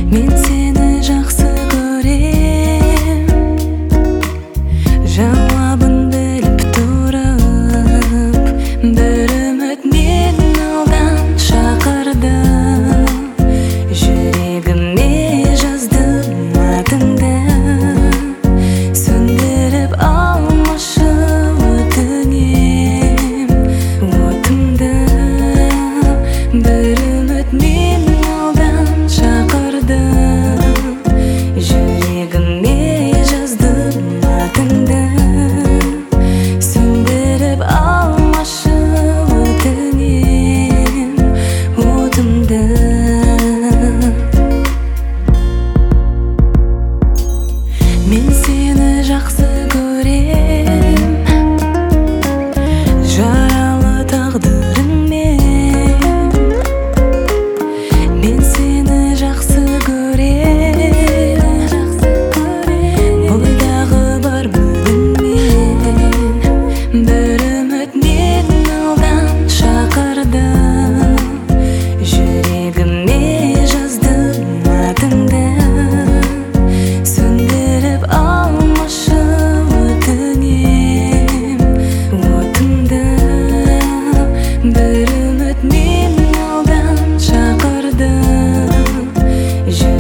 Мен сені жақсы көрем, жауабын біліп тұрып, бір үміт мен алдан шақырды. Жүрегіме жаздым атыңды, сөндіріп алмашы өтінем отымды. Бір үміт мен алдан шақырды, жүрегіме жаздым атыңды, сөндіріп алмашы өтінем отымды. Мен сені жақсы көрем, жаралы тағдырыңмен. Мен сені жақсы көрем, бойдағы бар бүгінмен. Бір үміт мен алдан шақырды, жүрегіме жаздым атыңды, сөндіріп алмашы өтінем отымды. Бір үміт мен алдан шақырды,